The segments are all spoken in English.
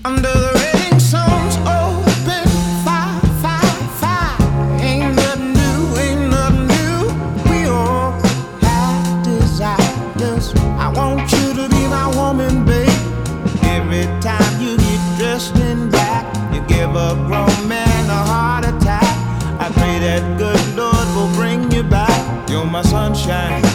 Under the rating sun's open fire, fire, fire. Ain't nothing new, ain't nothing new. We all have desires. I want you to be my woman, babe. Every time you get dressed in black, you give a grown man a heart attack. I pray that good Lord will bring you back. You're my sunshine.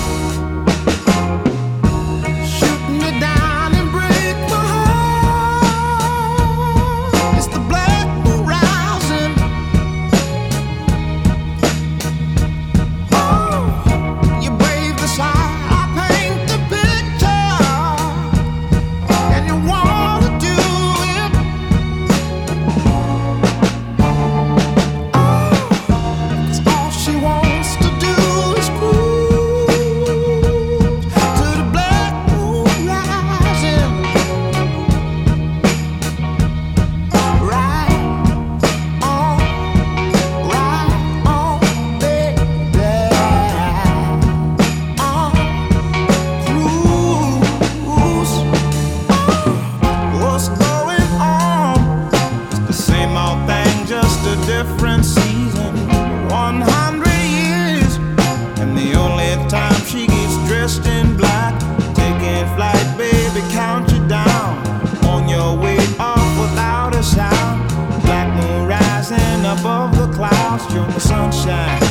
Different season, 100 years, and the only time she gets dressed in black. Taking flight, baby, count you down. On your way off without a sound. Black moon rising above the clouds. You're my sunshine.